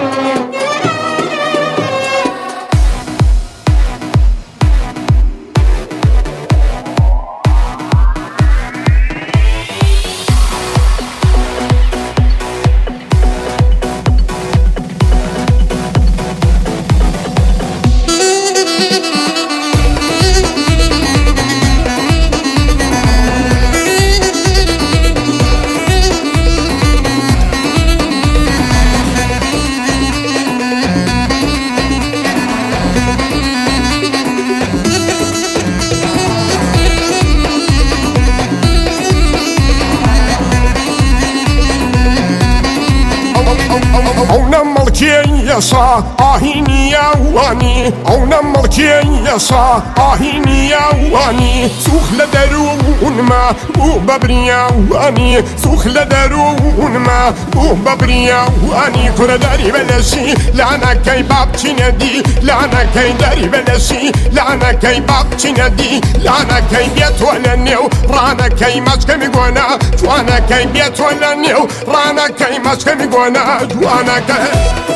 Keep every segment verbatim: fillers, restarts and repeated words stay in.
يسا آهيني يا واني أو نملكين يسا آهيني يا واني سوخ لدرون ما بو ببريا واني سوخ لدرون ما بو ببريا واني كرة داري بلسي لانا كي بابتي ندي لانا كي داري بلسي لانا كي بابتي ندي لانا كي بيت ولا نيو رانا كي مسكي مقوانا جوانا كي بيت ولا نيو رانا كي مسكي مقوانا جوانا كي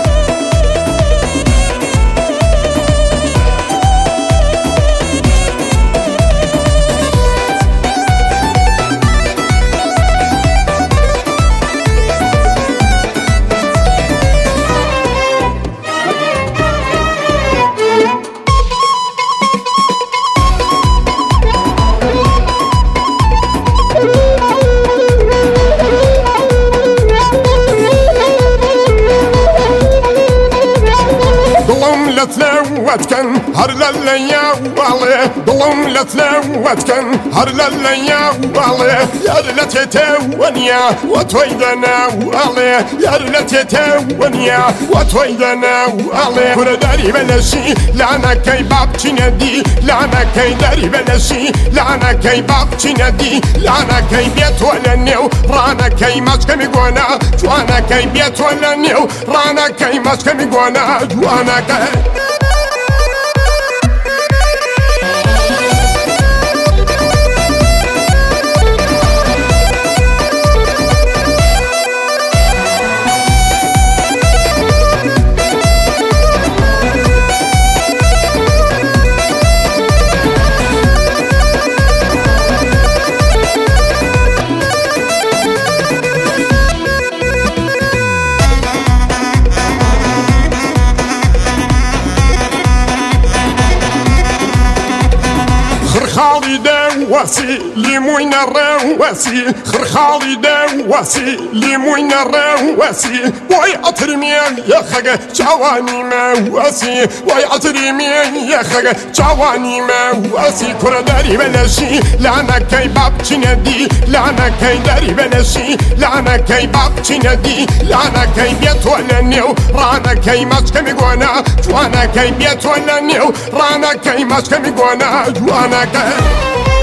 لتلوتكن هر لليا والله ضلم لتلوتكن هر لليا والله يا لتتونيا وتويدنا والله يا لتتونيا وتويدنا والله كل داري بلسي لانا كي بابتي ندي لانا كي داري بلسي لانا كي بابتي ندي لانا كي بيت ولا نيو رانا كي مسكي مقوانا جوانا كي بيت ولا نيو رانا كي مسكي مقوانا جوانا كي خرخالي دواسي ليموين الرواسي خرخالي دواسي ليموين الرواسي واي عطرمين يا خغا جواني مواسي واي عطرمين يا خغا جواني مواسي كرة داري بلسي لانا كي بابتي ندي لانا كي داري بلسي لانا كي بابتي ندي لانا كي بيت ولا نيو رانا كي مسكي مقوانا جوانا كي بيت ولا نيو رانا كي مسكي مقوانا جوانا كي